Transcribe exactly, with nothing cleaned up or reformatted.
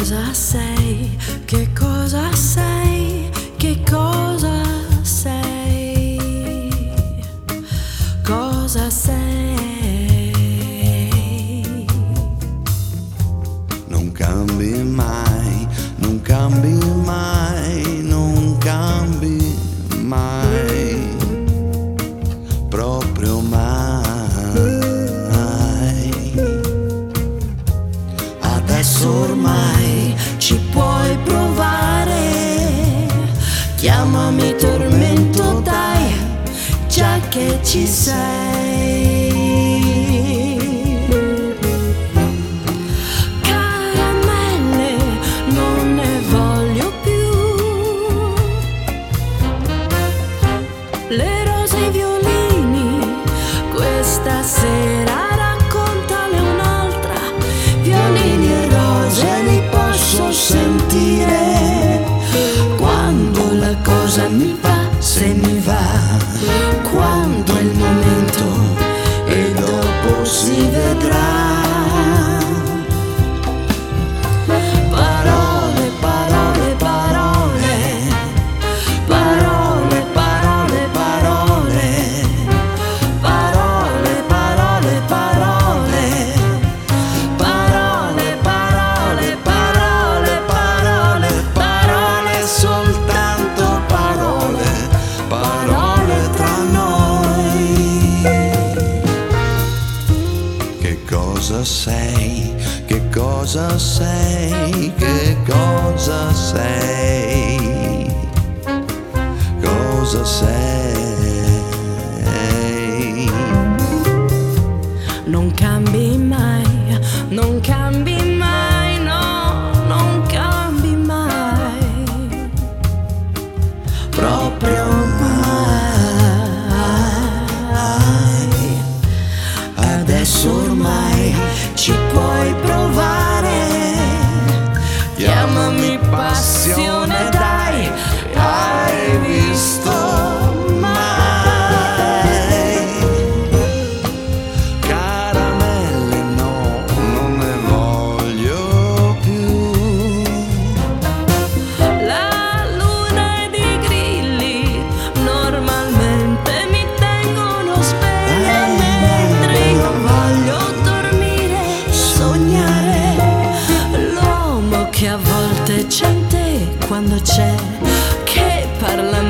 cosa sei, che cosa sei, che cosa sei, cosa sei. Non cambi mai, non cambi mai, non cambi mai, proprio mai. Adesso ormai ci puoi provare, chiamami tormento, dai, già che ci sei. Caramelle, non ne voglio più. Le rose e i violini, questa sera raccontale un'altra. Violini e rose li posso sentire quando la cosa mi va, se mi va, quando è il momento e dopo si vedrà. Parole, parole, parole, parole, parole, parole, parole, parole, parole, parole, parole, parole, parole, Parole, soltanto parole, parole tra noi. Che cosa sei, che cosa sei, che cosa sei, cosa sei. Non cambi mai, non cambi mai, no, non cambi mai, proprio mai. Adesso ormai ci puoi provare, chiamami passione, dai, hai visto mai? Caramelle no, non ne voglio più. La luna ed i grilli normalmente mi tengono sveglia, mentre io voglio dormire, sognare. L'uomo che a volte c'è in te quando c'è, che parla